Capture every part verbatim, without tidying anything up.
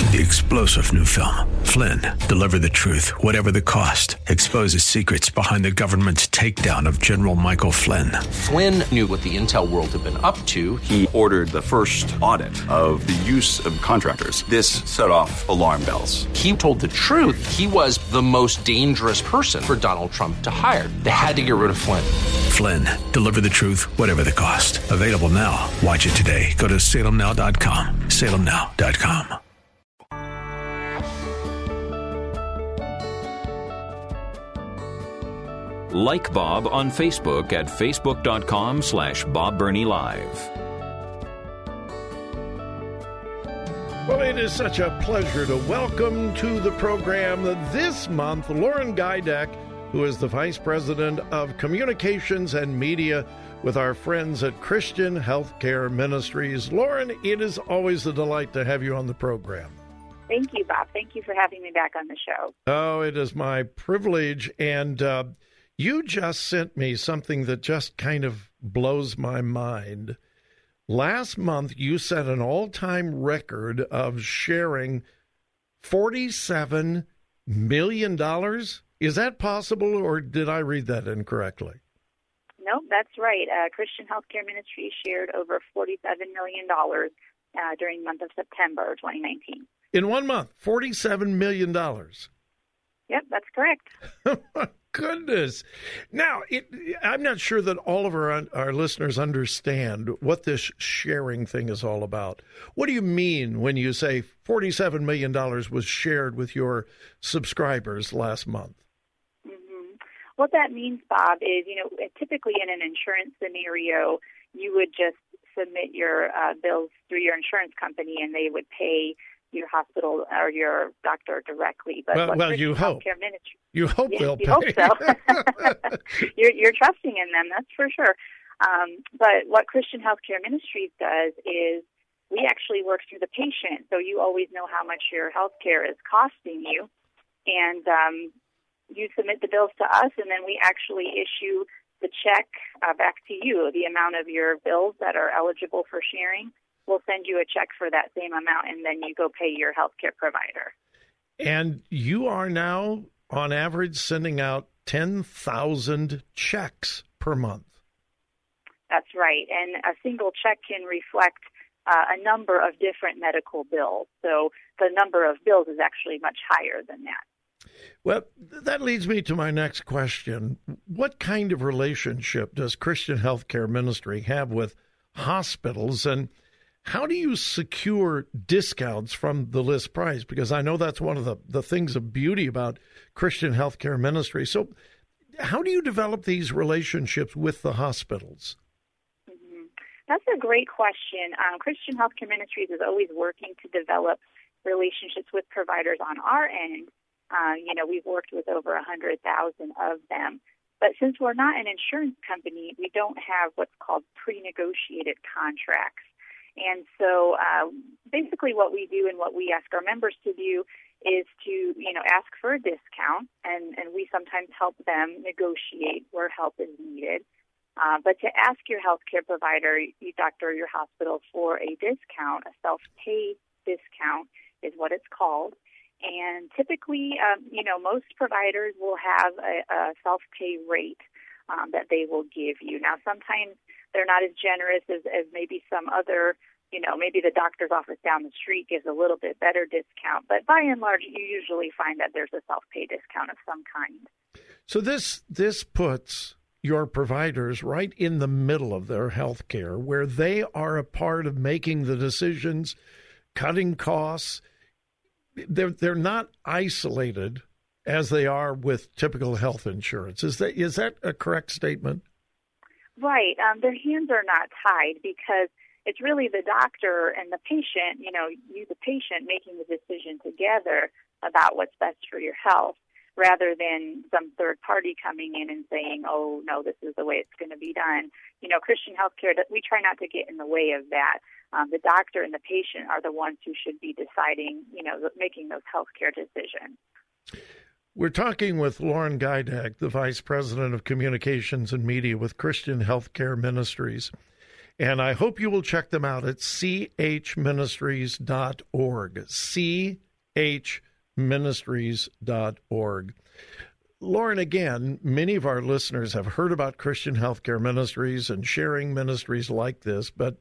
The explosive new film, Flynn, deliver the truth, whatever the cost, exposes secrets behind the government's takedown of General Michael Flynn. Flynn knew what the intel world had been up to. He ordered the first audit of the use of contractors. This set off alarm bells. He told the truth. He was the most dangerous person for Donald Trump to hire. They had to get rid of Flynn. Flynn, deliver the truth, whatever the cost. Available now. Watch it today. Go to salem now dot com. salem now dot com. Like Bob on Facebook at facebook.com slash Bob Burney Live. Well, it is such a pleasure to welcome to the program this month Lauren Geideck, who is the Vice President of Communications and Media with our friends at Christian Healthcare Ministries. Lauren, it is always a delight to have you on the program. Thank you, Bob. Thank you for having me back on the show. Oh, it is my privilege. And uh, you just sent me something that just kind of blows my mind. Last month, you set an all-time record of sharing forty-seven million dollars. Is that possible, or did I read that incorrectly? No, that's right. Uh, Christian Healthcare Ministries shared over forty-seven million dollars uh, during the month of September twenty nineteen. In one month, forty-seven million dollars. Yep, that's correct. Oh, my goodness. Now, it, I'm not sure that all of our, our listeners understand what this sharing thing is all about. What do you mean when you say forty-seven million dollars was shared with your subscribers last month? Mm-hmm. What that means, Bob, is, you know, typically in an insurance scenario, you would just submit your uh, bills through your insurance company and they would pay your hospital or your doctor directly. But well, well you hope. Ministry, you hope yeah, they'll you pay. Hope so. you're, you're trusting in them, that's for sure. Um, but what Christian Healthcare Ministries does is we actually work through the patient, so you always know how much your health care is costing you. And um, you submit the bills to us, and then we actually issue the check uh, back to you, the amount of your bills that are eligible for sharing. We'll send you a check for that same amount, and then you go pay your healthcare provider. And you are now, on average, sending out ten thousand checks per month. That's right. And a single check can reflect uh, a number of different medical bills. So the number of bills is actually much higher than that. Well, that leads me to my next question. What kind of relationship does Christian Healthcare Ministry have with hospitals, and how do you secure discounts from the list price? Because I know that's one of the, the things of beauty about Christian Healthcare Ministry. So how do you develop these relationships with the hospitals? Mm-hmm. That's a great question. Um, Christian Healthcare Ministries is always working to develop relationships with providers on our end. Uh, you know, we've worked with over one hundred thousand of them. But since we're not an insurance company, we don't have what's called pre-negotiated contracts. And so uh, basically what we do and what we ask our members to do is to, you know, ask for a discount, and, and we sometimes help them negotiate where help is needed. Uh, but to ask your healthcare provider, your doctor, or your hospital for a discount, a self-pay discount is what it's called. And typically, um, you know, most providers will have a, a self-pay rate um, that they will give you. Now, sometimes they're not as generous as, as maybe some other, you know, maybe the doctor's office down the street gives a little bit better discount. But by and large, you usually find that there's a self-pay discount of some kind. So this this puts your providers right in the middle of their health care, where they are a part of making the decisions, cutting costs. They're, they're not isolated as they are with typical health insurance. Is that is that a correct statement? Right. Um, their hands are not tied because it's really the doctor and the patient, you know, you, the patient, making the decision together about what's best for your health, rather than some third party coming in and saying, oh, no, this is the way it's going to be done. You know, Christian Healthcare, we try not to get in the way of that. Um, the doctor and the patient are the ones who should be deciding, you know, making those healthcare decisions. We're talking with Lauren Geideck, the Vice President of Communications and Media with Christian Healthcare Ministries. And I hope you will check them out at c h ministries dot org. c h ministries dot org. Lauren, again, many of our listeners have heard about Christian Healthcare Ministries and sharing ministries like this, but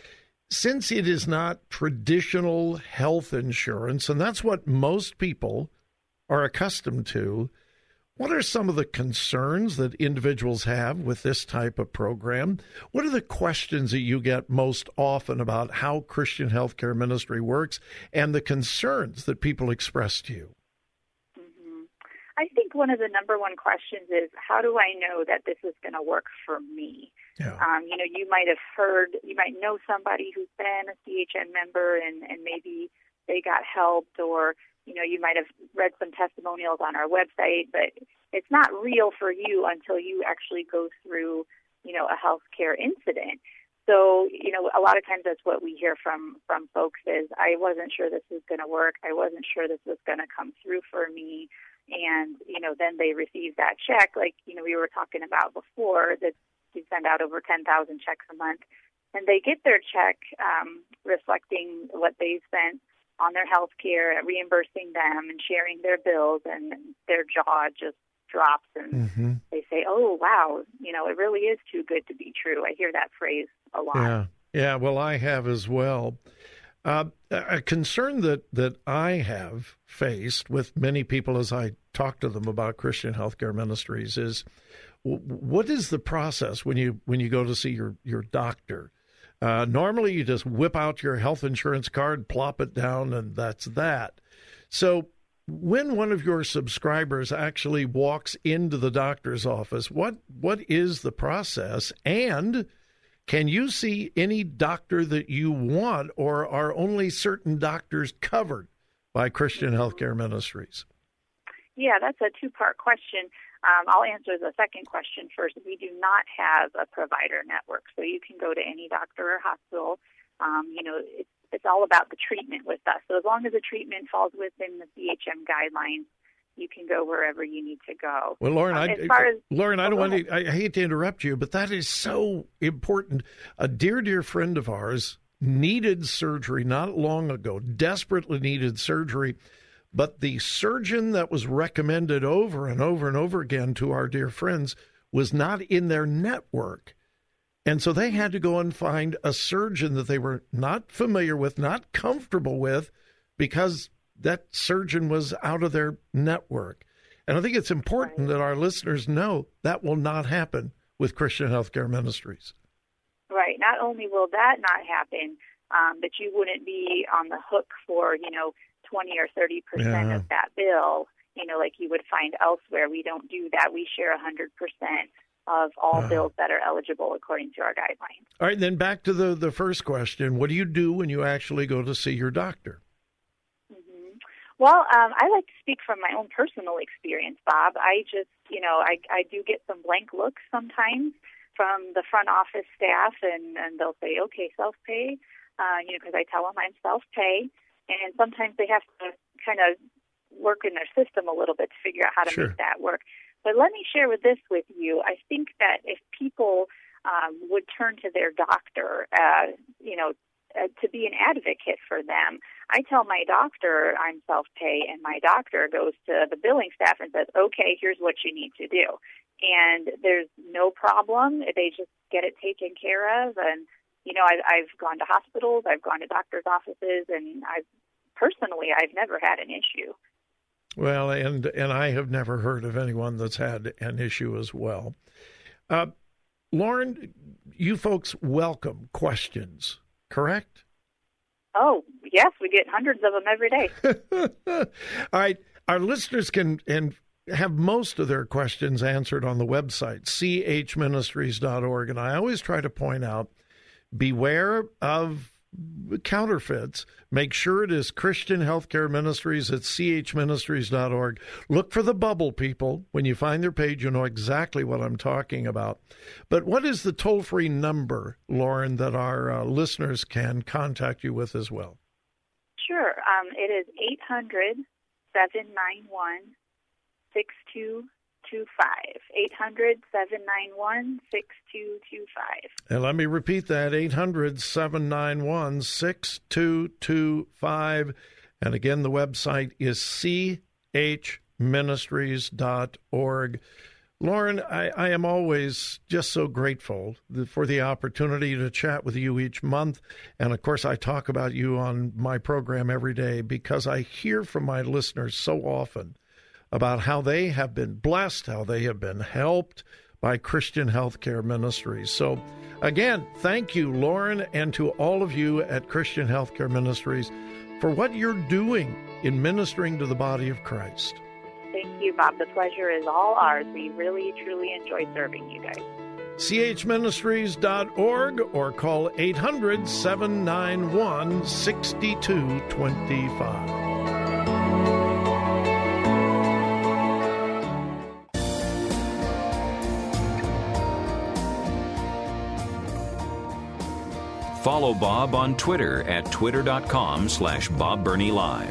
since it is not traditional health insurance, and that's what most people are accustomed to, what are some of the concerns that individuals have with this type of program? What are the questions that you get most often about how Christian Healthcare Ministry works and the concerns that people express to you? Mm-hmm. I think one of the number one questions is, how do I know that this is going to work for me? Yeah. Um, you know, you might have heard, you might know somebody who's been a C H M member and, and maybe they got helped, or you know, you might have read some testimonials on our website, but it's not real for you until you actually go through, you know, a healthcare incident. So, you know, a lot of times that's what we hear from, from folks is, I wasn't sure this was going to work. I wasn't sure this was going to come through for me. And, you know, then they receive that check, like, you know, we were talking about before, that we send out over ten thousand checks a month. And they get their check um, reflecting what they spent on their health care, reimbursing them and sharing their bills, and their jaw just drops and mm-hmm. they say, oh, wow, you know, it really is too good to be true. I hear that phrase a lot. Yeah, yeah. Well, I have as well. Uh, a concern that, that I have faced with many people as I talk to them about Christian Healthcare Ministries is, w- what is the process when you when you go to see your, your doctor? Uh, normally, you just whip out your health insurance card, plop it down, and that's that. So when one of your subscribers actually walks into the doctor's office, what what is the process? And can you see any doctor that you want, or are only certain doctors covered by Christian Healthcare Ministries? Yeah, that's a two-part question. Um, I'll answer the second question first. We do not have a provider network, so you can go to any doctor or hospital. Um, you know, it's, it's all about the treatment with us. So as long as the treatment falls within the C H M guidelines, you can go wherever you need to go. Well, Lauren, um, I, as far as, Lauren, I oh, don't want to, I hate to interrupt you, but that is so important. A dear, dear friend of ours needed surgery not long ago, desperately needed surgery. But the surgeon that was recommended over and over and over again to our dear friends was not in their network. And so they had to go and find a surgeon that they were not familiar with, not comfortable with, because that surgeon was out of their network. And I think it's important that our listeners know that will not happen with Christian Healthcare Ministries. Right. Not only will that not happen, um, but you wouldn't be on the hook for, you know, twenty or thirty percent yeah. of that bill, you know, like you would find elsewhere. We don't do that. We share one hundred percent of all uh, bills that are eligible according to our guidelines. All right, then back to the, the first question. What do you do when you actually go to see your doctor? Mm-hmm. Well, um, I like to speak from my own personal experience, Bob. I just, you know, I, I do get some blank looks sometimes from the front office staff, and, and they'll say, okay, self-pay, uh, you know, because I tell them I'm self-pay. And sometimes they have to kind of work in their system a little bit to figure out how to sure. make that work. But let me share with this with you. I think that if people um, would turn to their doctor, uh, you know, uh, to be an advocate for them, I tell my doctor I'm self-pay, and my doctor goes to the billing staff and says, okay, here's what you need to do. And there's no problem. They just get it taken care of. And You know, I've, I've gone to hospitals, I've gone to doctor's offices, and I've personally, I've never had an issue. Well, and and I have never heard of anyone that's had an issue as well. Uh, Lauren, you folks welcome questions, correct? Oh, yes, we get hundreds of them every day. All right, our listeners can and have most of their questions answered on the website, c h ministries dot org, and I always try to point out, beware of counterfeits. Make sure it is Christian Healthcare Ministries at c h ministries dot org. Look for the bubble, people. When you find their page, you'll know exactly what I'm talking about. But what is the toll-free number, Lauren, that our uh, listeners can contact you with as well? Sure. Um, it is eight hundred, seven nine one, six two two five. eight hundred, seven nine one, six two two five. And let me repeat that, eight hundred, seven nine one, six two two five. And again, the website is c h ministries dot org. Lauren, I, I am always just so grateful for the opportunity to chat with you each month. And, of course, I talk about you on my program every day because I hear from my listeners so often about how they have been blessed, how they have been helped by Christian Healthcare Ministries. So, again, thank you, Lauren, and to all of you at Christian Healthcare Ministries for what you're doing in ministering to the body of Christ. Thank you, Bob. The pleasure is all ours. We really, truly enjoy serving you guys. c h ministries dot org or call eight hundred, seven nine one, six two two five. Follow Bob on Twitter at twitter.com slash Bob Burney Live.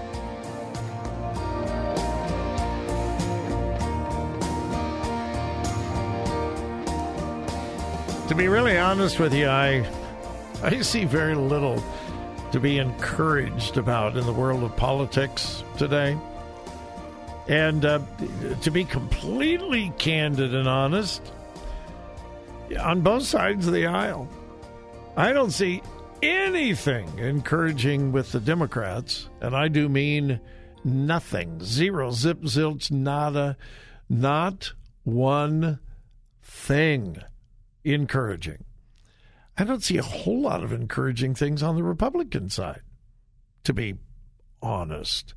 To be really honest with you, I I see very little to be encouraged about in the world of politics today. And uh, to be completely candid and honest, on both sides of the aisle, I don't see anything encouraging with the Democrats, and I do mean nothing. Zero, zip, zilch, nada, not one thing encouraging. I don't see a whole lot of encouraging things on the Republican side, to be honest.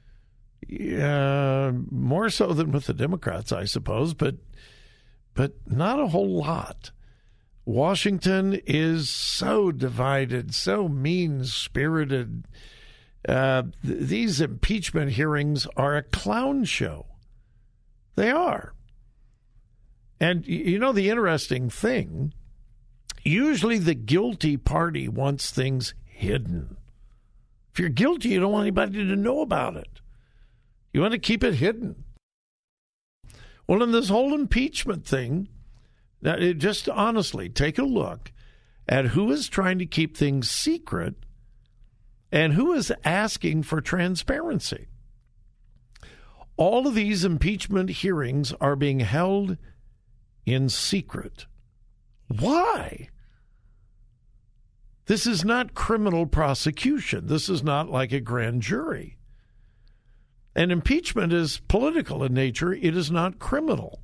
Yeah, more so than with the Democrats, I suppose, but but not a whole lot. Washington is so divided, so mean-spirited. Uh, th- these impeachment hearings are a clown show. They are. And you know the interesting thing, usually the guilty party wants things hidden. If you're guilty, you don't want anybody to know about it. You want to keep it hidden. Well, in this whole impeachment thing, now, it just honestly, take a look at who is trying to keep things secret and who is asking for transparency. All of these impeachment hearings are being held in secret. Why? This is not criminal prosecution. This is not like a grand jury. And impeachment is political in nature. It is not criminal.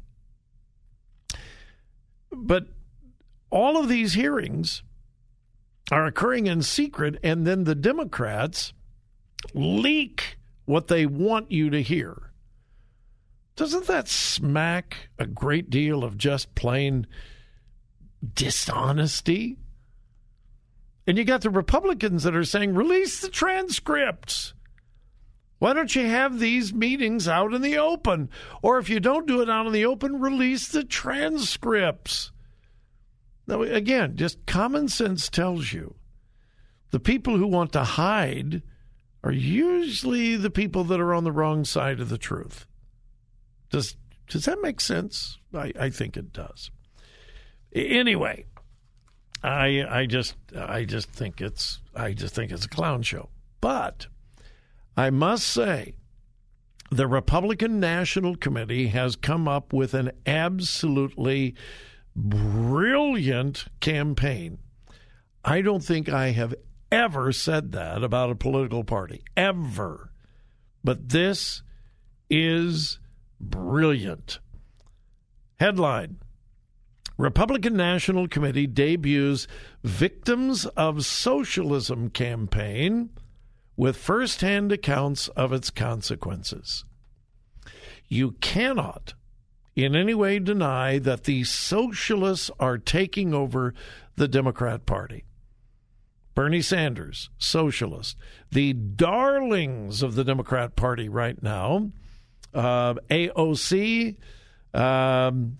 But all of these hearings are occurring in secret, and then the Democrats leak what they want you to hear. Doesn't that smack a great deal of just plain dishonesty? And you got the Republicans that are saying, release the transcripts. Why don't you have these meetings out in the open? Or if you don't do it out in the open, release the transcripts. Now, again, just common sense tells you the people who want to hide are usually the people that are on the wrong side of the truth. Does does that make sense? I, I think it does. Anyway, I I just I just think it's I just think it's a clown show. But I must say, the Republican National Committee has come up with an absolutely brilliant campaign. I don't think I have ever said that about a political party, ever. But this is brilliant. Headline: Republican National Committee debuts Victims of Socialism campaign with first-hand accounts of its consequences. You cannot in any way deny that the socialists are taking over the Democrat Party. Bernie Sanders, socialist. The darlings of the Democrat Party right now, uh, A O C, um,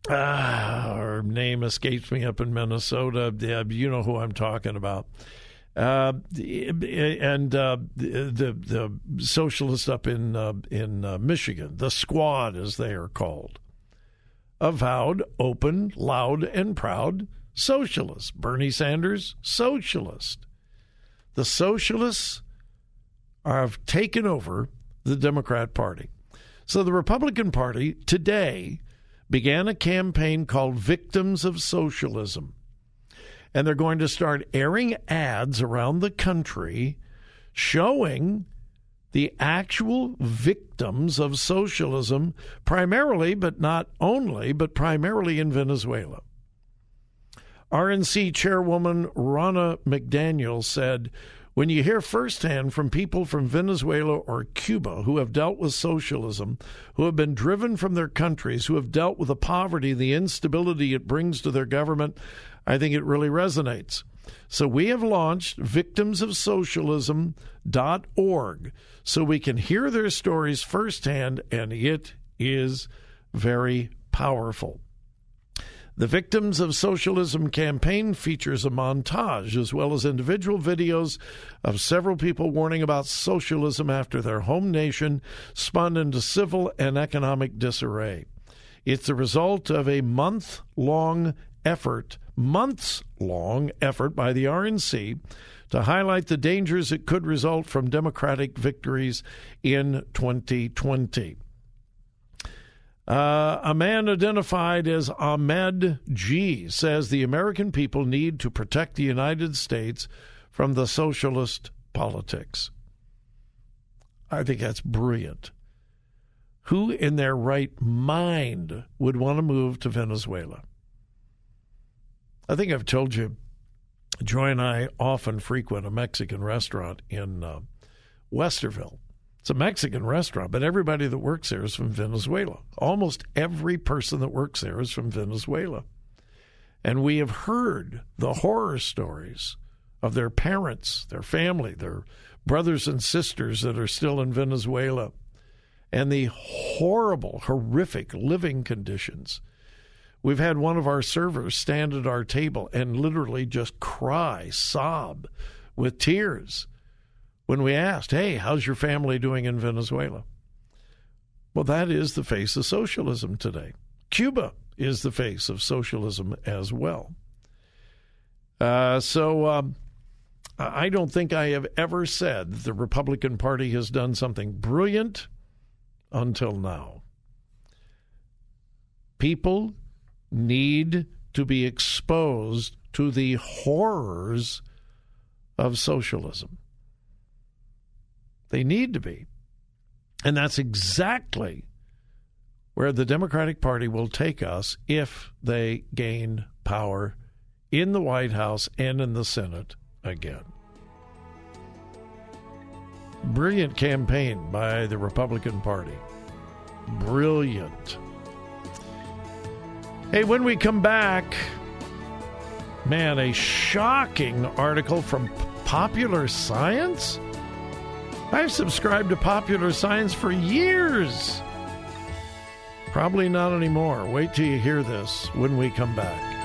ah, her name escapes me up in Minnesota. Yeah, you know who I'm talking about. Uh, and uh, the, the the socialists up in uh, in uh, Michigan, the Squad as they are called, avowed open, loud, and proud socialists. Bernie Sanders, socialist. The socialists have taken over the Democrat Party. So the Republican Party today began a campaign called Victims of Socialism. And they're going to start airing ads around the country showing the actual victims of socialism, primarily, but not only, but primarily in Venezuela. R N C Chairwoman Ronna McDaniel said, when you hear firsthand from people from Venezuela or Cuba who have dealt with socialism, who have been driven from their countries, who have dealt with the poverty, the instability it brings to their government, I think it really resonates. So we have launched victims of socialism dot org so we can hear their stories firsthand, and it is very powerful. The Victims of Socialism campaign features a montage as well as individual videos of several people warning about socialism after their home nation spun into civil and economic disarray. It's the result of a month-long effort, months-long effort by the R N C to highlight the dangers that could result from Democratic victories in twenty twenty. Uh, a man identified as Ahmed G. says the American people need to protect the United States from the socialist politics. I think that's brilliant. Who in their right mind would want to move to Venezuela? I think I've told you, Joy and I often frequent a Mexican restaurant in uh, Westerville. It's a Mexican restaurant, but everybody that works there is from Venezuela. Almost every person that works there is from Venezuela. And we have heard the horror stories of their parents, their family, their brothers and sisters that are still in Venezuela, and the horrible, horrific living conditions. We've had one of our servers stand at our table and literally just cry, sob with tears when we asked, hey, how's your family doing in Venezuela? Well, that is the face of socialism today. Cuba is the face of socialism as well. Uh, so um, I don't think I have ever said the Republican Party has done something brilliant until now. People need to be exposed to the horrors of socialism. They need to be. And that's exactly where the Democratic Party will take us if they gain power in the White House and in the Senate again. Brilliant campaign by the Republican Party. Brilliant. Hey, when we come back, man, a shocking article from Popular Science? I've subscribed to Popular Science for years. Probably not anymore. Wait till you hear this when we come back.